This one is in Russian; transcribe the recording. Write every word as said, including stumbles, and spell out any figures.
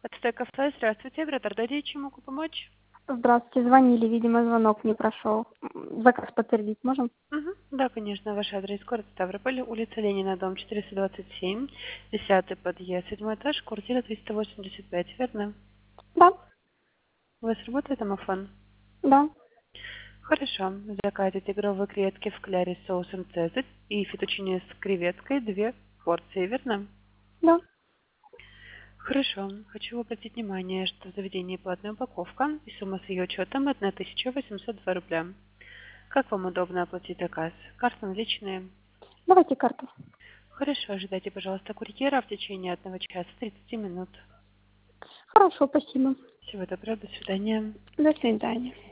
Это кафе. Здравствуйте, Брадардади, чем могу помочь? Здравствуйте, звонили, видимо, звонок не прошел. М, Заказ подтвердить можем? Мгм. Да, конечно, ваш адрес город Ставрополь, улица Ленина, дом четыреста двадцать семь, десятый подъезд, седьмой этаж, квартира триста восемьдесят пять, верно? Да, У вас работает домофон? да, Хорошо. Заказать тигровые креветки в кляре с соусом цезарь и фетучини с креветкой две порции, верно? да. Хорошо. Хочу обратить внимание, что в заведении платная упаковка и сумма с ее учетом одна тысяча восемьсот два рубля. Как вам удобно оплатить заказ? Карта наличные? Давайте карту. Хорошо, ожидайте, пожалуйста, курьера в течение одного часа тридцати минут. Хорошо, спасибо. Всего доброго, до свидания. До свидания.